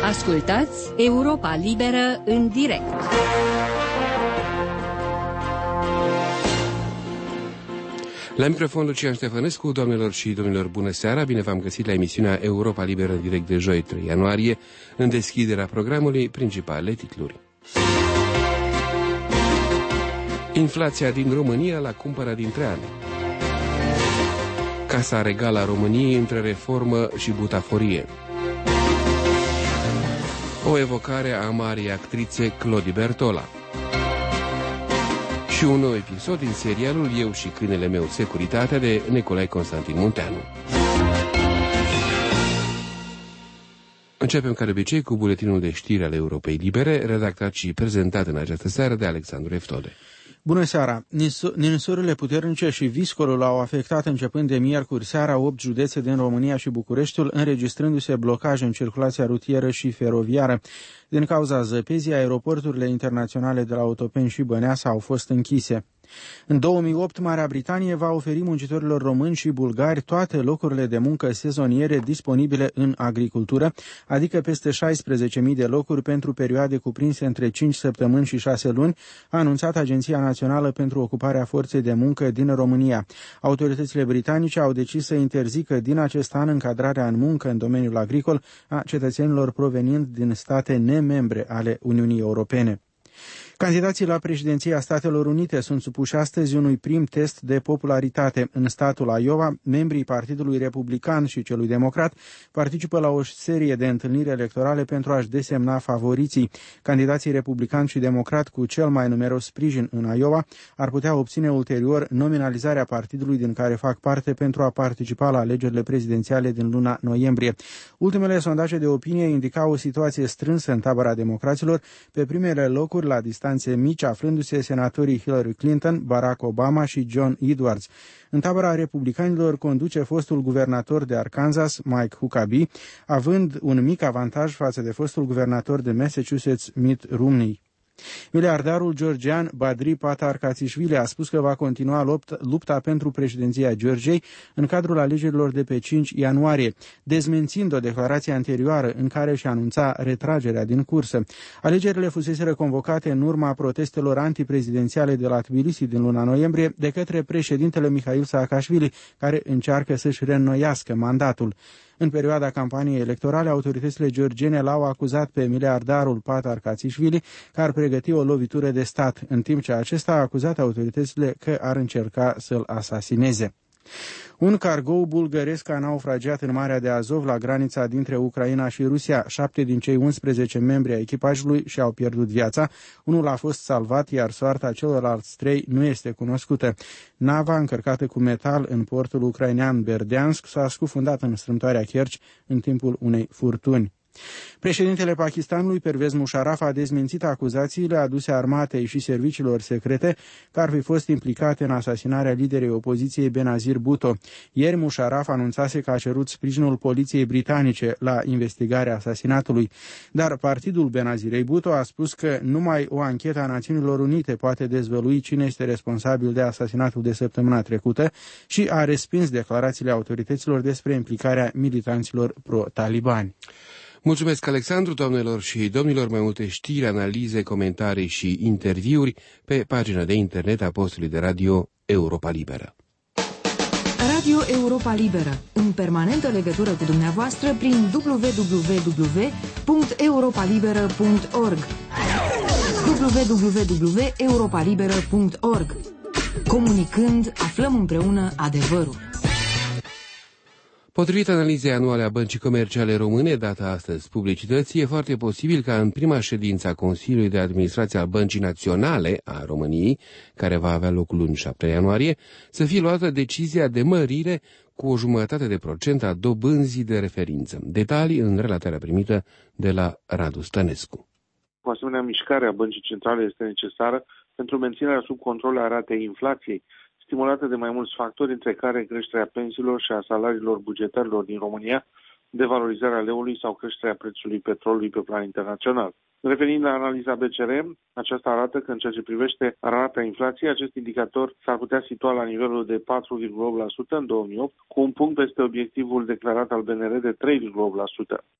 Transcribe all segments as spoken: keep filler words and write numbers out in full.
Ascultați Europa Liberă în direct. La microfon Lucian Ștefănescu, doamnelor și domnilor, bună seara, bine v-am găsit la emisiunea Europa Liberă în direct de joi trei ianuarie, în deschiderea programului, principalele titluri. Inflația din România la cumpăra dintre ani. Casa Regală a României între reformă și butaforie. O evocare a marii actrițe Clodi Bertola. Și un nou episod din serialul Eu și câinele meu Securitatea de Nicolae Constantin Munteanu. Începem ca de obicei cu buletinul de știri ale Europei Libere, redactat și prezentat în această seară de Alexandru Eftode. Bună seara! Ninsorile puternice și viscolul au afectat începând de miercuri seara opt județe din România și Bucureștiul, înregistrându-se blocaje în circulația rutieră și feroviară. Din cauza zăpezii, aeroporturile internaționale de la Otopeni și Băneasa au fost închise. În două mii opt, Marea Britanie va oferi muncitorilor români și bulgari toate locurile de muncă sezoniere disponibile în agricultură, adică peste șaisprezece mii de locuri pentru perioade cuprinse între cinci săptămâni și șase luni, a anunțat Agenția Națională pentru Ocuparea Forței de Muncă din România. Autoritățile britanice au decis să interzică din acest an încadrarea în muncă în domeniul agricol a cetățenilor provenind din state nemembre ale Uniunii Europene. Candidații la președinția Statelor Unite sunt supuși astăzi unui prim test de popularitate. În statul Iowa, membrii Partidului Republican și celui Democrat participă la o serie de întâlniri electorale pentru a-și desemna favoriții. Candidații republican și democrat cu cel mai numeros sprijin în Iowa ar putea obține ulterior nominalizarea partidului din care fac parte pentru a participa la alegerile prezidențiale din luna noiembrie. Ultimele sondaje de opinie indicau o situație strânsă în tabăra democraților, pe primele locuri la distanțe mici aflându-se senatorii Hillary Clinton, Barack Obama și John Edwards. În tabăra republicanilor conduce fostul guvernator de Arkansas, Mike Huckabee, având un mic avantaj față de fostul guvernator de Massachusetts, Mitt Romney. Miliardarul georgian Badri Patarkatsishvili a spus că va continua lupta pentru președinția Georgiei în cadrul alegerilor de pe cinci ianuarie, dezmențind o declarație anterioară în care și anunța retragerea din cursă. Alegerile fuseseră convocate în urma protestelor antiprezidențiale de la Tbilisi din luna noiembrie de către președintele Mihail Saakashvili, care încearcă să-și reînnoiască mandatul. În perioada campaniei electorale, autoritățile georgiene l-au acuzat pe miliardarul Patarkatsishvili că ar pregăti o lovitură de stat, în timp ce acesta a acuzat autoritățile că ar încerca să-l asasineze. Un cargou bulgăresc a naufragiat în Marea de Azov la granița dintre Ucraina și Rusia. Șapte din cei unsprezece membri ai echipajului și-au pierdut viața. Unul a fost salvat, iar soarta celorlalți trei nu este cunoscută. Nava, încărcată cu metal în portul ucrainean Berdeansk, s-a scufundat în strâmtoarea Kerch în timpul unei furtuni. Președintele Pakistanului, Pervez Musharraf, a dezmințit acuzațiile aduse armatei și serviciilor secrete că ar fi fost implicate în asasinarea liderei opoziției Benazir Bhutto. Ieri Musharraf anunțase că a cerut sprijinul poliției britanice la investigarea asasinatului, dar partidul Benazirei Bhutto a spus că numai o anchetă a Națiunilor Unite poate dezvălui cine este responsabil de asasinatul de săptămâna trecută și a respins declarațiile autorităților despre implicarea militanților pro-talibani. Mulțumesc, Alexandru, doamnelor și domnilor, mai multe știri, analize, comentarii și interviuri pe pagina de internet a postului de radio Europa Liberă. Radio Europa Liberă, în permanentă legătură cu dumneavoastră prin w w w punct europa liberă punct org w w w punct europa liberă punct org. Comunicând, aflăm împreună adevărul. Potrivit analizei anuale a Băncii Comerciale Române, dată astăzi publicității, e foarte posibil ca în prima ședință a Consiliului de Administrație al Băncii Naționale a României, care va avea loc luni șapte ianuarie, să fie luată decizia de mărire cu o jumătate de procent a dobânzii de referință. Detalii în relatarea primită de la Radu Stănescu. O asemenea mișcare a Băncii Centrale este necesară pentru menținerea sub control a ratei inflației, stimulată de mai mulți factori, între care creșterea pensiilor și a salariilor bugetarilor din România, devalorizarea leului sau creșterea prețului petrolului pe plan internațional. Revenind la analiza B C R, aceasta arată că în ceea ce privește rata inflației, acest indicator s-ar putea situa la nivelul de patru virgulă opt la sută în două mii opt, cu un punct peste obiectivul declarat al B N R de trei virgulă opt la sută.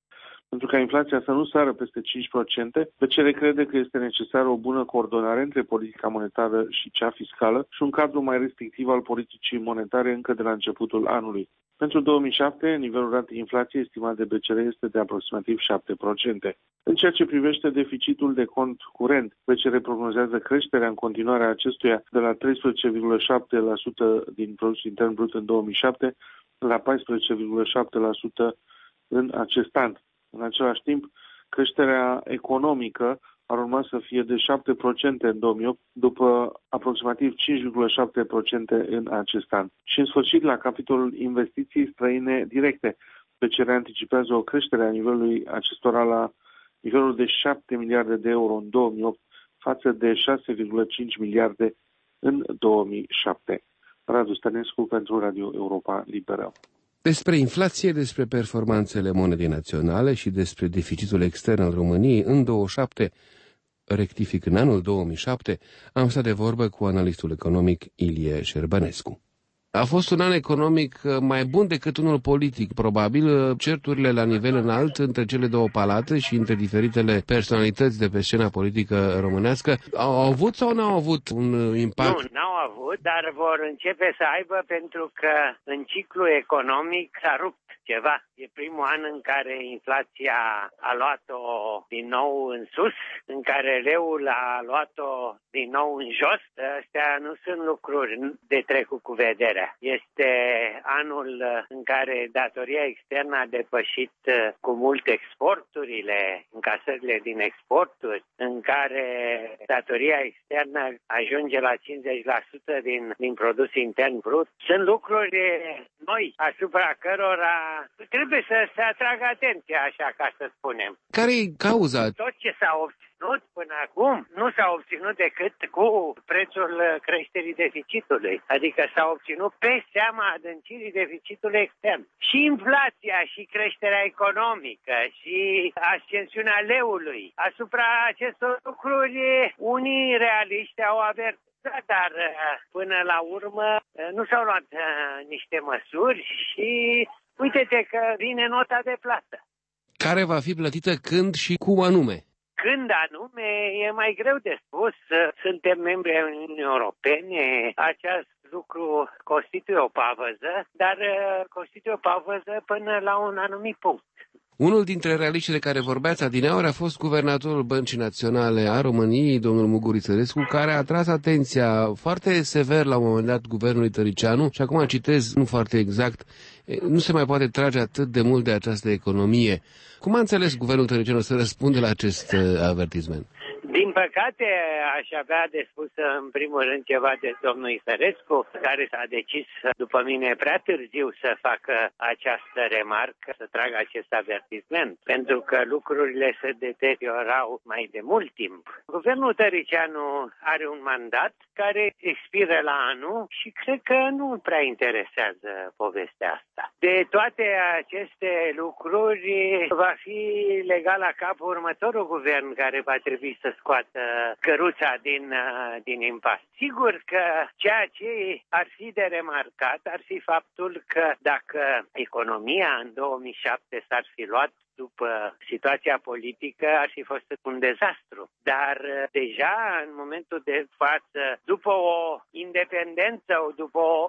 Pentru ca inflația să nu sară peste cinci la sută, B C R crede că este necesară o bună coordonare între politica monetară și cea fiscală și un cadru mai restrictiv al politicii monetare încă de la începutul anului. Pentru două mii șapte, nivelul ratei inflației estimat de B C R este de aproximativ șapte la sută. În ceea ce privește deficitul de cont curent, B C R prognozează creșterea în continuare a acestuia de la treisprezece virgulă șapte la sută din produsul intern brut în două mii șapte la paisprezece virgulă șapte la sută în acest an. În același timp, creșterea economică ar urma să fie de șapte la sută în două mii opt, după aproximativ cinci virgulă șapte la sută în acest an. Și în sfârșit, la capitolul investiții străine directe, B C R anticipează o creștere a nivelului acestora la nivelul de șapte miliarde de euro în două mii opt față de șase virgulă cinci miliarde în două mii șapte. Radu Stănescu pentru Radio Europa Liberă. Despre inflație, despre performanțele monedei naționale și despre deficitul extern al României în două mii șapte, rectific în anul două mii șapte, am stat de vorbă cu analistul economic Ilie Șerbănescu. A fost un an economic mai bun decât unul politic, probabil. Certurile la nivel înalt între cele două palate și între diferitele personalități de pe scena politică românească au avut sau nu au avut un impact? Nu, n-au avut, dar vor începe să aibă pentru că în ciclu economic s-a rupt ceva. E primul an în care inflația a luat-o din nou în sus, în care leul a luat-o din nou în jos. Astea nu sunt lucruri de trecut cu vederea. Este anul în care datoria externă a depășit cu mult exporturile, încasările din exporturi, în care datoria externă ajunge la cincizeci la sută din, din produs intern brut. Sunt lucruri noi asupra cărora trebuie să se atragă atenția, așa ca să spunem. Care e cauza? Tot ce s-a obținut până acum nu s-a obținut decât cu prețul creșterii deficitului. Adică s-a obținut pe seama adâncirii deficitului extern. Și inflația și creșterea economică și ascensiunea leului. Asupra acestor lucruri unii realiști au avertizat, dar până la urmă nu s-au luat niște măsuri și uite-te că vine nota de plată. Care va fi plătită când și cum anume? Când anume e mai greu de spus. Suntem membri ai Uniunii Europene, acest lucru constituie o pavăză, dar constituie o pavăză până la un anumit punct. Unul dintre realiștii de care vorbeați adineauri a fost guvernatorul Băncii Naționale a României, domnul Muguri Țărescu, care a tras atenția foarte sever la un moment dat guvernului Tăricianu, și acum citez nu foarte exact, nu se mai poate trage atât de mult de această economie. Cum a înțeles guvernul Tăricianu să răspunde la acest avertisment? Din păcate, aș avea de spus în primul rând ceva de domnul Isărescu, care s-a decis, după mine, prea târziu să facă această remarcă, să tragă acest avertisment, pentru că lucrurile se deteriorau mai de mult timp. Guvernul Tăricianu are un mandat care expiră la anul și cred că nu prea interesează povestea asta. De toate aceste lucruri va fi legat la cap următorul guvern care va trebui să scoată căruța din, din impas. Sigur că ceea ce ar fi de remarcat ar fi faptul că dacă economia în două mii șapte s-ar fi luat după situația politică, ar fi fost un dezastru. Dar deja în momentul de față, după o independență, după o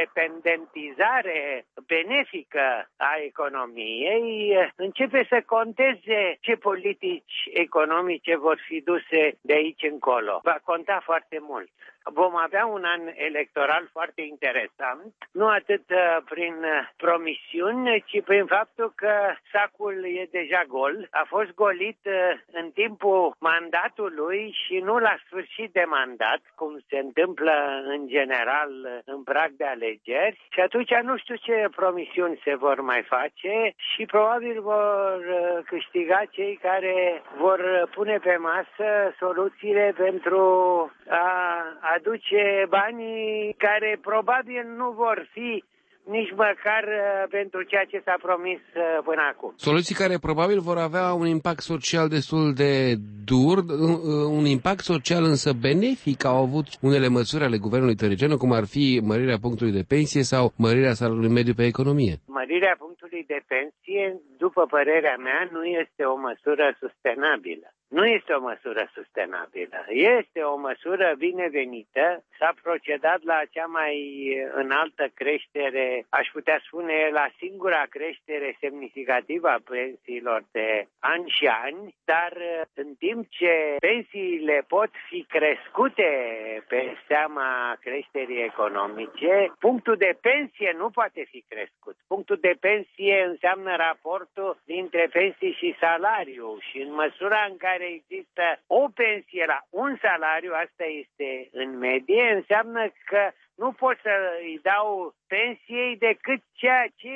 independentizare benefică a economiei, începe să conteze ce politici economice vor fi duse de aici încolo. Va conta foarte mult. Vom avea un an electoral foarte interesant, nu atât prin promisiuni, ci prin faptul că sacul e deja gol. A fost golit în timpul mandatului și nu la sfârșit de mandat, cum se întâmplă în general în prag de alegeri. Și atunci nu știu ce promisiuni se vor mai face și probabil vor câștiga cei care vor pune pe masă soluțiile pentru a aduce banii care probabil nu vor fi nici măcar pentru ceea ce s-a promis până acum. Soluții care probabil vor avea un impact social destul de dur, un impact social însă benefic au avut unele măsuri ale guvernului Tăriceanu, cum ar fi mărirea punctului de pensie sau mărirea salariului mediu pe economie. Mărirea punctului de pensie, după părerea mea, nu este o măsură sustenabilă. Nu este o măsură sustenabilă. Este o măsură binevenită. S-a procedat la cea mai înaltă creștere, aș putea spune la singura creștere semnificativă a pensiilor de ani și ani, dar în timp ce pensiile pot fi crescute pe seama creșterii economice, punctul de pensie nu poate fi crescut. Punctul de pensie înseamnă raportul dintre pensii și salariu și în măsura în care există o pensie la un salariu, asta este în medie, înseamnă că nu pot să îi dau pensiei decât ceea ce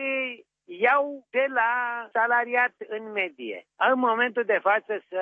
iau de la salariat în medie. În momentul de față să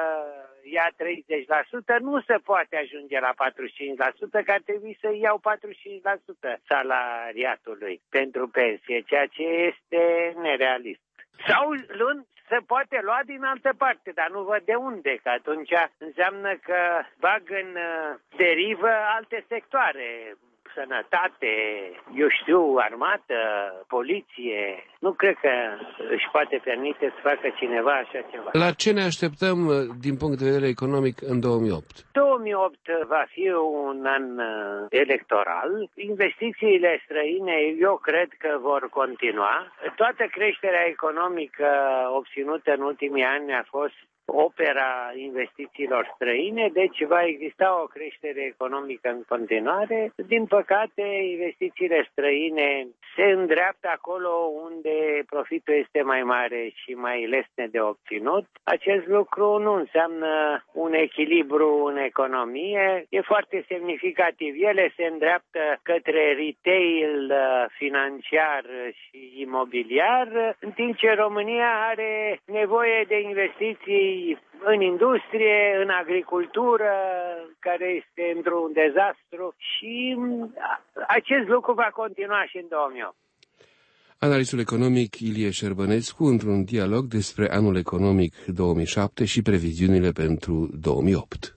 ia treizeci la sută, nu se poate ajunge la patruzeci și cinci la sută, că ar trebui să iau patruzeci și cinci la sută salariatului pentru pensie, ceea ce este nerealist. Sau luând, se poate lua din altă parte, dar nu văd de unde, că atunci înseamnă că bag în derivă alte sectoare, sănătate, eu știu, armată, poliție. Nu cred că își poate permite să facă cineva așa ceva. La ce ne așteptăm din punct de vedere economic în două mii opt? două mii opt va fi un an electoral. Investițiile străine eu cred că vor continua. Toată creșterea economică obținută în ultimii ani a fost opera investițiilor străine, deci va exista o creștere economică în continuare. Din păcate, investițiile străine se îndreaptă acolo unde profitul este mai mare și mai lesne de obținut. Acest lucru nu înseamnă un echilibru în economie, e foarte semnificativ. Ele se îndreaptă către retail financiar și imobiliar, în timp ce România are nevoie de investiții în industrie, în agricultură, care este într-un dezastru și acest lucru va continua și în două mii opt. Analistul economic Ilie Șerbănescu într-un dialog despre anul economic două mii șapte și previziunile pentru două mii opt.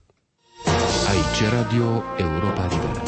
Aici Radio Europa Liberă.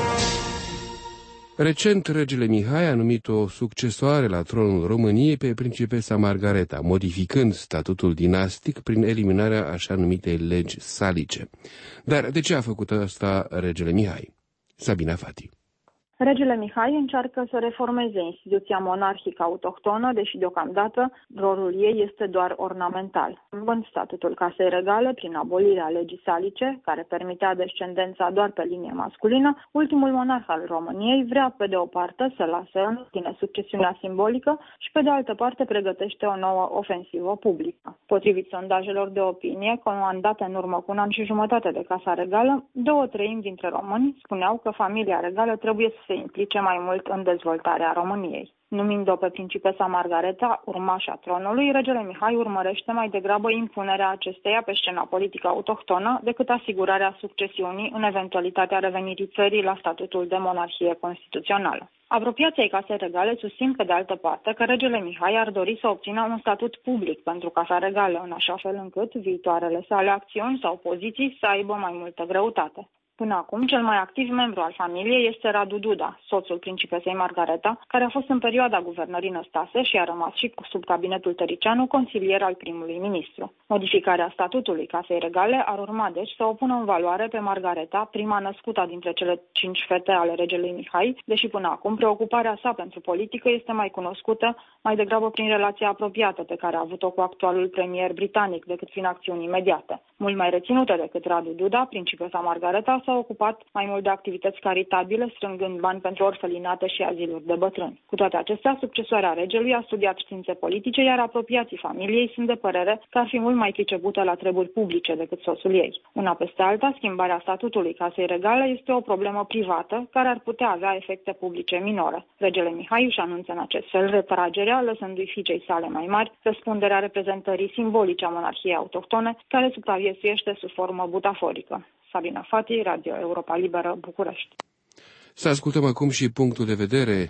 Recent, regele Mihai a numit o succesoare la tronul României pe principesa Margareta, modificând statutul dinastic prin eliminarea așa numitei legi salice. Dar de ce a făcut asta regele Mihai? Sabina Fati. Regele Mihai încearcă să reformeze instituția monarhică autohtonă, deși deocamdată rolul ei este doar ornamental. În statutul Casei Regale, prin abolirea legii salice, care permitea descendența doar pe linie masculină, ultimul monarh al României vrea pe de o parte să lase în tine succesiunea simbolică și pe de altă parte pregătește o nouă ofensivă publică. Potrivit sondajelor de opinie, comandate în urmă cu un an și jumătate de Casa Regală, două treimi dintre români spuneau că familia regală trebuie să se implice mai mult în dezvoltarea României. Numind-o pe principesa Margareta, urmașa tronului, regele Mihai urmărește mai degrabă impunerea acesteia pe scena politică autohtonă decât asigurarea succesiunii în eventualitatea revenirii țării la statutul de monarhie constituțională. Apropiații ai Casei Regale susțin pe de altă parte că regele Mihai ar dori să obțină un statut public pentru Casa Regală, în așa fel încât viitoarele sale acțiuni sau poziții să aibă mai multă greutate. Până acum, cel mai activ membru al familiei este Radu Duda, soțul principesei Margareta, care a fost în perioada guvernării Năstase și a rămas și sub cabinetul Tăriceanu consilier al primului ministru. Modificarea statutului Casei Regale ar urma deci să o pună în valoare pe Margareta, prima născută dintre cele cinci fete ale regelui Mihai, deși până acum preocuparea sa pentru politică este mai cunoscută mai degrabă prin relația apropiată pe care a avut-o cu actualul premier britanic decât prin acțiuni imediate. Mult mai reținută decât Radu Duda, principesa Margareta s-a ocupat mai mult de activități caritabile, strângând bani pentru orfelinate și aziluri de bătrâni. Cu toate acestea, succesoarea regelui a studiat științe politice, iar apropiații familiei sunt de părere că ar fi mult mai pricepută la treburi publice decât soțul ei. Una peste alta, schimbarea statutului Casei Regale este o problemă privată care ar putea avea efecte publice minore. Regele Mihai își anunță în acest fel retragerea, lăsându-i fiicei sale mai mari răspunderea reprezentării simbolice a monarhiei autohtone, care supraviețuiește sub formă butaforică. Sabina Fati, Radio Europa Liberă, București. Să ascultăm acum și punctul de vedere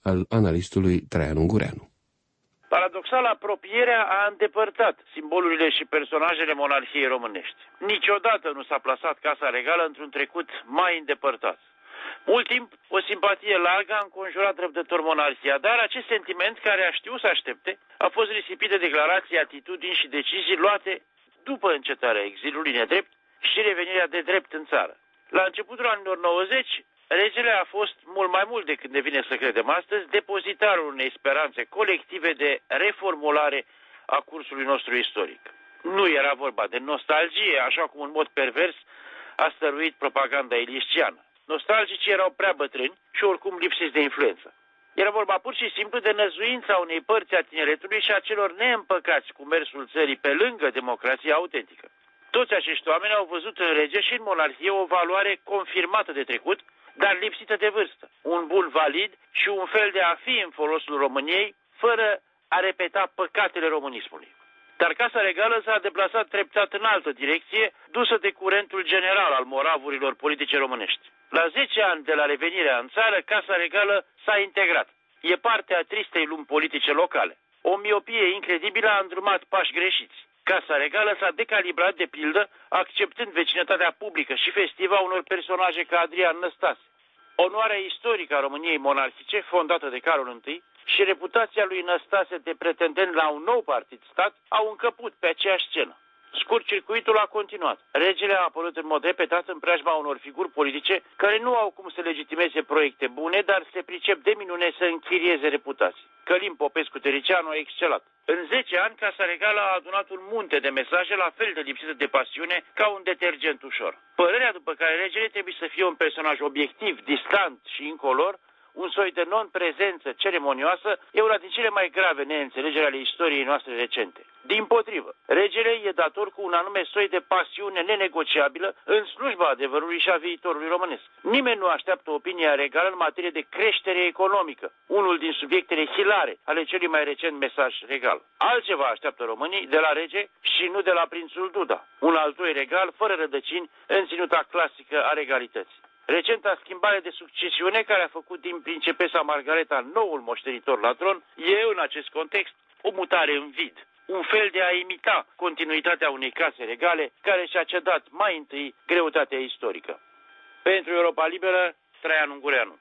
al analistului Traian Ungureanu. Paradoxal, apropierea a îndepărtat simbolurile și personajele monarhiei românești. Niciodată nu s-a plasat Casa Regală într-un trecut mai îndepărtat. Mult timp, o simpatie largă a înconjurat răbdător monarhia, dar acest sentiment, care a știut să aștepte, a fost risipit de declarații, atitudini și decizii luate după încetarea exilului nedrept și revenirea de drept în țară. La începutul anilor nouăzeci, regele a fost mult mai mult decât ne vine să credem astăzi, depozitarul unei speranțe colective de reformulare a cursului nostru istoric. Nu era vorba de nostalgie, așa cum în mod pervers a stăruit propaganda iliștiană. Nostalgicii erau prea bătrâni și oricum lipsiți de influență. Era vorba pur și simplu de năzuința unei părți a tineretului și a celor neîmpăcați cu mersul țării pe lângă democrația autentică. Toți acești oameni au văzut în rege și în monarhie o valoare confirmată de trecut, dar lipsită de vârstă, un bun valid și un fel de a fi în folosul României, fără a repeta păcatele românismului. Dar Casa Regală s-a deplasat treptat în altă direcție, dusă de curentul general al moravurilor politice românești. La zece ani de la revenirea în țară, Casa Regală s-a integrat. E parte a tristei lumi politice locale. O miopie incredibilă a îndrumat pași greșiți. Casa Regală s-a decalibrat, de pildă, acceptând vecinătatea publică și festivă a unor personaje ca Adrian Năstase. Onoarea istorică a României monarhice, fondată de Carol I, și reputația lui Năstase de pretendent la un nou partid-stat au încăput pe aceeași scenă. Scurt-circuitul a continuat. Regele a apărut în mod repetat în preajma unor figuri politice care nu au cum să legitimeze proiecte bune, dar se pricep de minune să închirieze reputații. Călim Popescu-Tăricianu a excelat. În zece ani, Casa Regală a adunat un munte de mesaje la fel de lipsite de pasiune ca un detergent ușor. Părerea după care regele trebuie să fie un personaj obiectiv, distant și incolor, un soi de non-prezență ceremonioasă, e una din cele mai grave neînțelegeri ale istoriei noastre recente. Dimpotrivă, regele e dator cu un anume soi de pasiune nenegociabilă în slujba adevărului și a viitorului românesc. Nimeni nu așteaptă opinia regală în materie de creștere economică, unul din subiectele hilare ale celui mai recent mesaj regal. Altceva așteaptă românii de la rege și nu de la prințul Duda, un altoi regal fără rădăcini în ținuta clasică a regalității. Recenta schimbare de succesiune care a făcut din principesa Margareta noul moștenitor la tron e, în acest context, o mutare în vid, un fel de a imita continuitatea unei case regale care și-a cedat mai întâi greutatea istorică. Pentru Europa Liberă, Traian Ungureanu.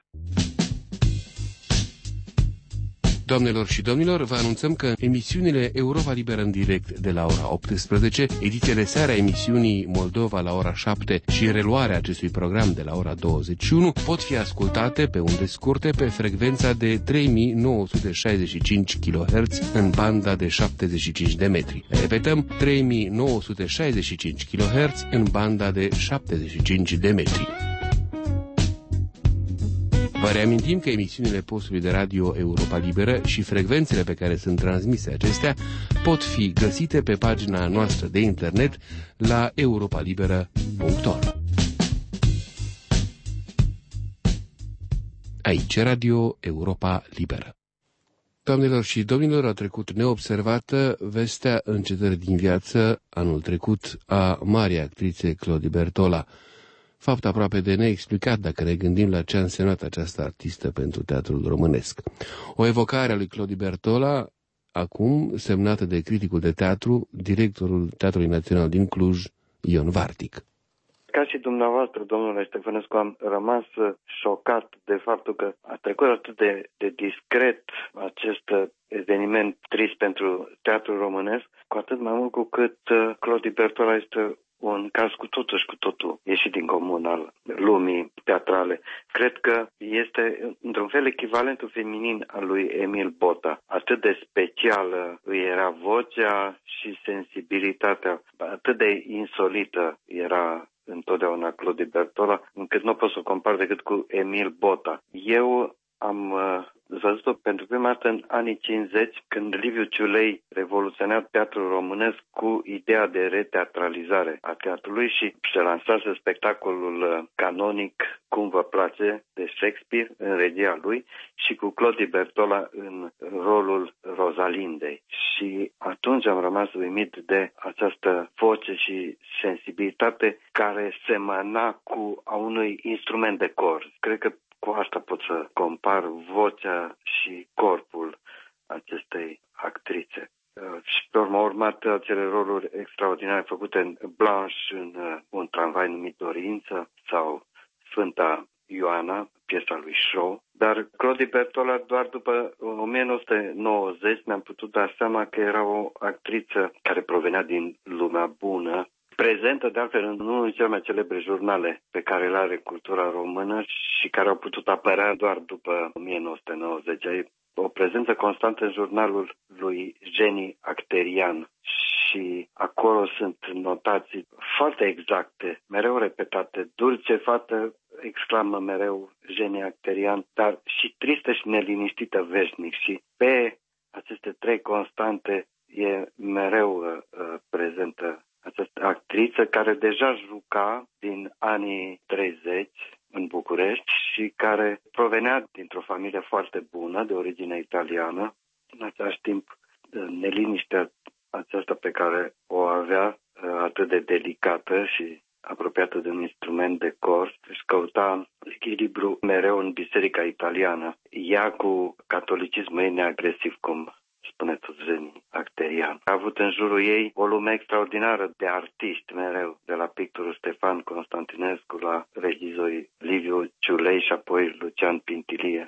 Doamnelor și domnilor, vă anunțăm că emisiunile Europa Liberă în direct de la ora optsprezece, edițiile seara emisiunii Moldova la ora șapte și reluarea acestui program de la ora douăzeci și unu pot fi ascultate pe unde scurte pe frecvența de trei mii nouă sute șaizeci și cinci kilohertz în banda de șaptezeci și cinci de metri. Repetăm, trei mii nouă sute șaizeci și cinci kilohertz în banda de șaptezeci și cinci de metri. Vă reamintim că emisiunile postului de radio Europa Liberă și frecvențele pe care sunt transmise acestea pot fi găsite pe pagina noastră de internet la europalibera punct org. Aici Radio Europa Liberă. Doamnelor și domnilor, a trecut neobservată vestea încetării din viață anul trecut a marii actrițe Clodi Bertola. Fapt aproape de neexplicat dacă ne gândim la ce a însemnat această artistă pentru teatrul românesc. O evocare a lui Clodi Bertola, acum semnată de criticul de teatru, directorul Teatrului Național din Cluj, Ion Vartic. Ca și dumneavoastră, domnule Ștefănescu, am rămas șocat de faptul că a trecut atât de, de discret acest eveniment trist pentru teatrul românesc, cu atât mai mult cu cât Clodi Bertola este un caz cu totul și cu totul ieșit din comun al lumii teatrale. Cred că este, într-un fel, echivalentul feminin al lui Emil Bota. Atât de specială îi era vocea și sensibilitatea, atât de insolită era întotdeauna Clodi Bertola, încât nu pot să o compar decât cu Emil Bota. Eu am uh, văzut-o pentru prima dată în anii cincizeci, când Liviu Ciulei revoluționa teatrul românesc cu ideea de reteatralizare a teatrului și se lansase spectacolul canonic Cum vă place, de Shakespeare, în regia lui, și cu Clodi Bertola în rolul Rosalindei. Și atunci am rămas uimit de această voce și sensibilitate care semăna cu a unui instrument de cor. Cred că cu asta pot să compar vocea și corpul acestei actrițe. Și pe urmă urmat acele roluri extraordinare făcute în Blanche în un tramvai numit Dorință sau Sfânta Ioana, piesa lui Shaw. Dar Clodie Bertola, doar după o mie nouă sute nouăzeci, ne-am putut da seama că era o actriță care provenea din lumea bună, prezentă de altfel în unul dintre cele mai celebre jurnale pe care le are cultura română și care au putut apărea doar după o mie nouă sute nouăzeci. O prezență constantă în jurnalul lui Jenny Acterian și acolo sunt notații foarte exacte, mereu repetate. Dulce fată, exclamă mereu Jenny Acterian, dar și tristă și neliniștită veșnic. Și pe aceste trei constante e mereu uh, prezentă această actriță care deja juca din anii treizeci în București și care provenea dintr-o familie foarte bună, de origine italiană. În același timp, neliniștea aceasta pe care o avea, atât de delicată și apropiată de un instrument de cor, își căuta echilibru mereu în biserica italiană. Ea cu catolicismul ei neagresiv, cum spune tot Jenny Acterian. A avut în jurul ei o lume extraordinară de artiști mereu, de la pictorul Ștefan Constantinescu la regizorii Liviu Ciulei și apoi Lucian Pintilie,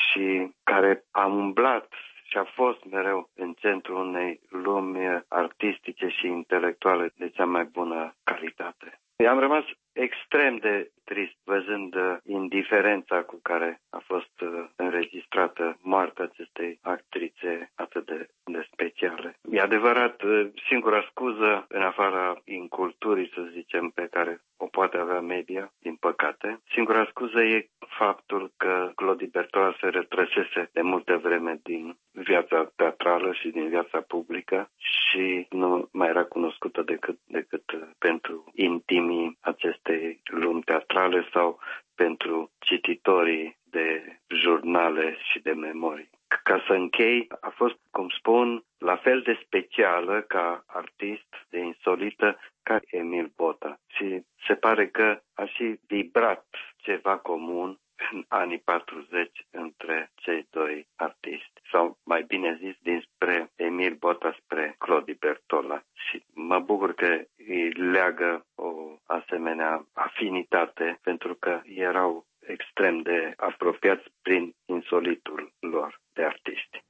și care a umblat și a fost mereu în centrul unei lumi artistice și intelectuale de cea mai bună calitate. Am rămas extrem de trist văzând indiferența cu care a fost înregistrată moartea acestei actrițe atât de, de speciale. E adevărat, singura scuză, în afara inculturii, să zicem, pe care o poate avea media, din păcate, singura scuză e faptul că Clodie Bertola se retrăsese de multe vreme din viața teatrală și din viața publică și nu mai era cunoscută decât, decât pentru intimii acestei lumi teatrale sau pentru cititorii de jurnale și de memorii. Ca să închei, a fost, cum spun, la fel de specială ca artist, de insolită, ca Emil Bota. Și se pare că a și vibrat ceva comun în anii patruzeci între cei doi artiști. Sau, mai bine zis, dinspre Emil Bota spre Clodie Bertola. Și mă bucur că îi leagă o asemenea afinitate, pentru că erau extrem de apropiați prin insolitul lor de artiști.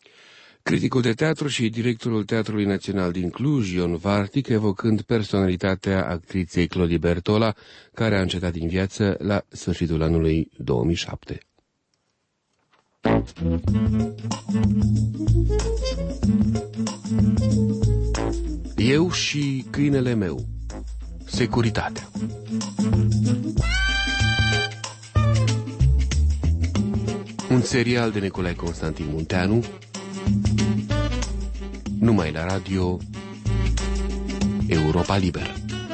Criticul de teatru și directorul Teatrului Național din Cluj, Ion Vartic, evocând personalitatea actriței Clodie Bertola, care a încetat din viață la sfârșitul anului două mii șapte. Eu și câinele meu. Securitatea. Un serial de Nicolae Constantin Munteanu, numai la radio Europa Liberă.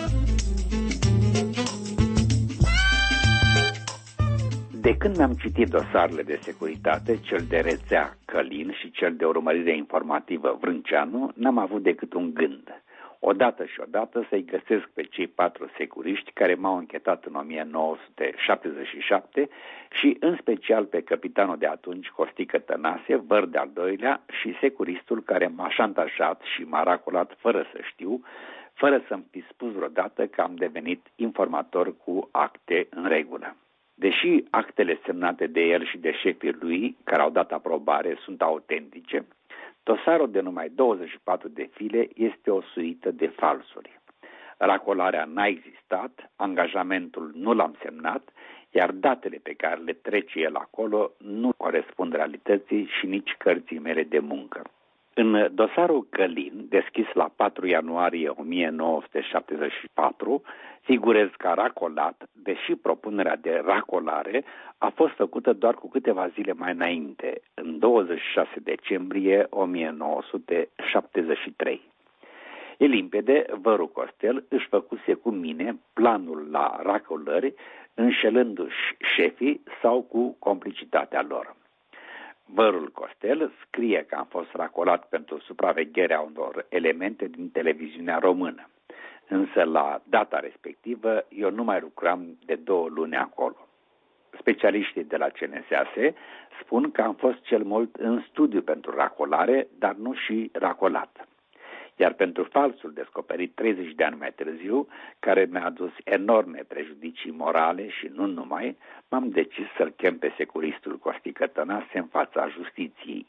De când mi-am citit dosarele de securitate, cel de rețea Călin și cel de urmărire informativă Vrânceanu, n-am avut decât un gând. Odată și odată să-i găsesc pe cei patru securiști care m-au închetat în o mie nouă sute șaptezeci și șapte și în special pe capitanul de atunci Costică Tănase, văr de al doilea, și securistul care m-a șantajat și m-a racolat fără să știu, fără să-mi fi spus vreodată că am devenit informator cu acte în regulă. Deși actele semnate de el și de șefii lui, care au dat aprobare, sunt autentice, dosarul de numai douăzeci și patru de file este o suită de falsuri. Racolarea n-a existat, angajamentul nu l-am semnat, iar datele pe care le trece el acolo nu corespund realității și nici cărții mele de muncă. În dosarul Călin, deschis la patru ianuarie o mie nouă sute șaptezeci și patru, figurez că a racolat, deși propunerea de racolare a fost făcută doar cu câteva zile mai înainte, în douăzeci și șase decembrie o mie nouă sute șaptezeci și trei. E limpede, vărul Costel își făcuse cu mine planul la racolări, înșelându-și șefii sau cu complicitatea lor. Vărul Costel scrie că am fost racolat pentru supravegherea unor elemente din televiziunea română, însă la data respectivă eu nu mai lucram de două luni acolo. Specialiștii de la C N S A S spun că am fost cel mult în studiu pentru racolare, dar nu și racolat. Iar pentru falsul descoperit treizeci de ani mai târziu, care mi-a adus enorme prejudicii morale și nu numai, m-am decis să-l chem pe securistul Costică Tănase în fața justiției.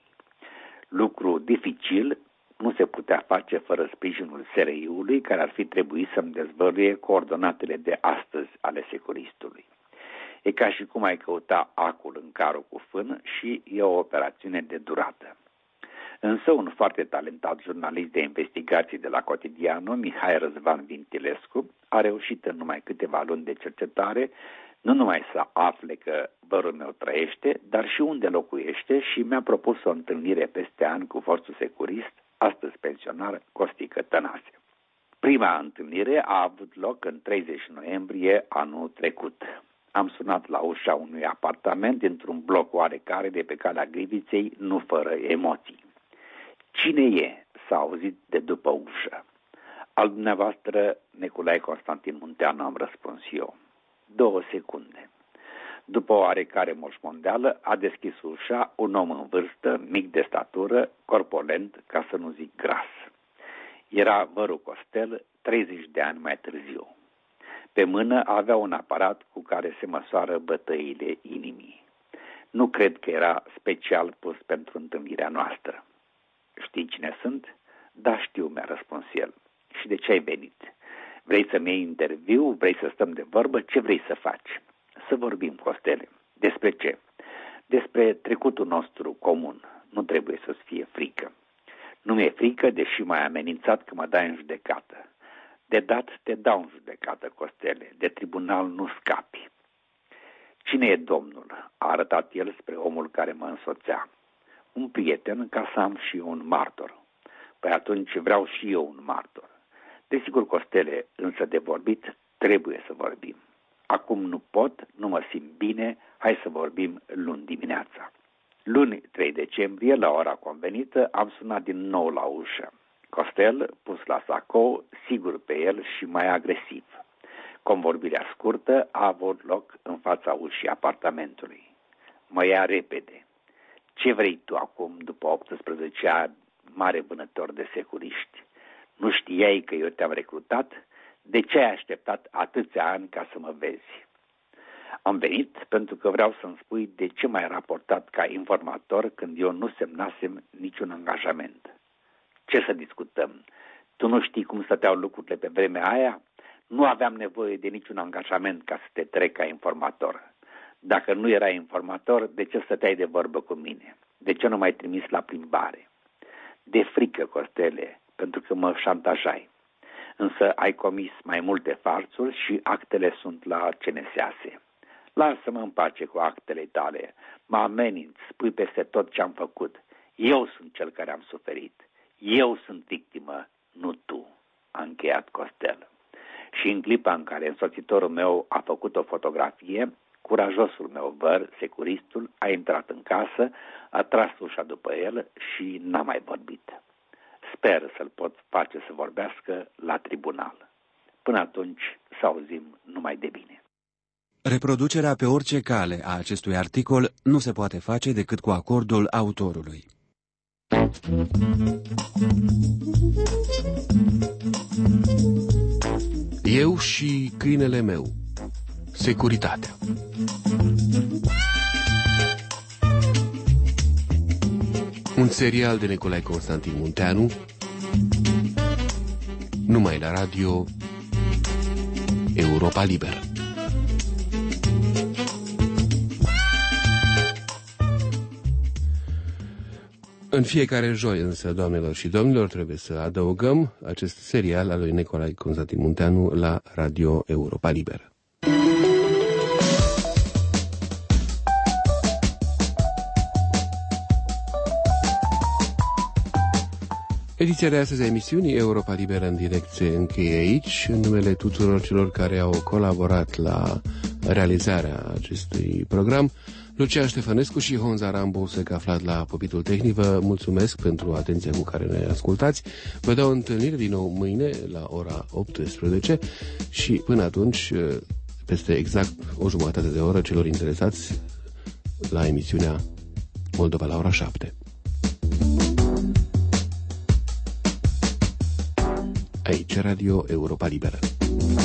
Lucru dificil, nu se putea face fără sprijinul S R I-ului, care ar fi trebuit să-mi dezvăluie coordonatele de astăzi ale securistului. E ca și cum ai căuta acul în carul cu fân și e o operațiune de durată. Însă un foarte talentat jurnalist de investigații de la Cotidiano, Mihai Răzvan Vintilescu, a reușit în numai câteva luni de cercetare nu numai să afle că vărul meu trăiește, dar și unde locuiește și mi-a propus o întâlnire peste an cu fostul securist, astăzi pensionar, Costică Tănase. Prima întâlnire a avut loc în treizeci noiembrie anul trecut. Am sunat la ușa unui apartament dintr-un bloc oarecare de pe calea Griviței, nu fără emoții. Cine e? S-a auzit de după ușă. Al dumneavoastră, Nicolae Constantin Munteanu, am răspuns eu. Două secunde. După o oarecare moșmondeală, a deschis ușa un om în vârstă, mic de statură, corpulent, ca să nu zic gras. Era vărul Costel, treizeci de ani mai târziu. Pe mână avea un aparat cu care se măsoară bătăile inimii. Nu cred că era special pus pentru întâlnirea noastră. Știi cine sunt? Da, știu, mi-a răspuns el. Și de ce ai venit? Vrei să-mi iei interviu? Vrei să stăm de vorbă? Ce vrei să faci? Să vorbim, Costele. Despre ce? Despre trecutul nostru comun. Nu trebuie să-ți fie frică. Nu mi-e frică, deși m-ai amenințat că mă dai în judecată. De dat te dau în judecată, Costele. De tribunal nu scapi. Cine e domnul? A arătat el spre omul care mă însoțea. Un prieten, ca să am și eu un martor. Păi atunci vreau și eu un martor. Desigur, Costele, însă de vorbit trebuie să vorbim. Acum nu pot, nu mă simt bine, hai să vorbim luni dimineața. Luni, trei decembrie, la ora convenită, am sunat din nou la ușă. Costel, pus la sacou, sigur pe el și mai agresiv. Convorbirea scurtă a avut loc în fața ușii apartamentului. Mă ia repede. Ce vrei tu acum, după optsprezece ani, mare vânător de securiști? Nu știai că eu te-am recrutat? De ce ai așteptat atâția ani ca să mă vezi? Am venit pentru că vreau să-mi spui de ce m-ai raportat ca informator când eu nu semnasem niciun angajament. Ce să discutăm? Tu nu știi cum stăteau lucrurile pe vremea aia? Nu aveam nevoie de niciun angajament ca să te trec ca informator. Dacă nu erai informator, de ce stăteai de vorbă cu mine? De ce nu m-ai trimis la plimbare? De frică, Costele, pentru că mă șantajai. Însă ai comis mai multe farsuri și actele sunt la C N S A S. Lasă-mă în pace cu actele tale. Mă ameninți, spui peste tot ce am făcut. Eu sunt cel care am suferit. Eu sunt victimă, nu tu, a încheiat Costel. Și în clipa în care însoțitorul meu a făcut o fotografie, curajosul meu văr, securistul, a intrat în casă, a tras ușa după el și n-a mai vorbit. Sper să-l pot face să vorbească la tribunal. Până atunci să auzim numai de bine. Reproducerea pe orice cale a acestui articol nu se poate face decât cu acordul autorului. Eu și câinele meu. Securitatea. Un serial de Nicolae Constantin Munteanu, numai la radio Europa Liberă. În fiecare joi însă, doamnelor și domnilor, trebuie să adăugăm acest serial al lui Nicolae Constantin Munteanu la radio Europa Liberă. Ediția de astăzi a emisiunii Europa Liberă în direct se încheie aici, în numele tuturor celor care au colaborat la realizarea acestui program. Lucian Ștefănescu și Honza Rambo se aflat la pupitul tehnic. Vă mulțumesc pentru atenția cu care ne ascultați. Vă dau întâlnire din nou mâine la ora optsprezece și până atunci peste exact o jumătate de oră celor interesați la emisiunea Moldova la ora șapte. Aici Radio Europa Liberă.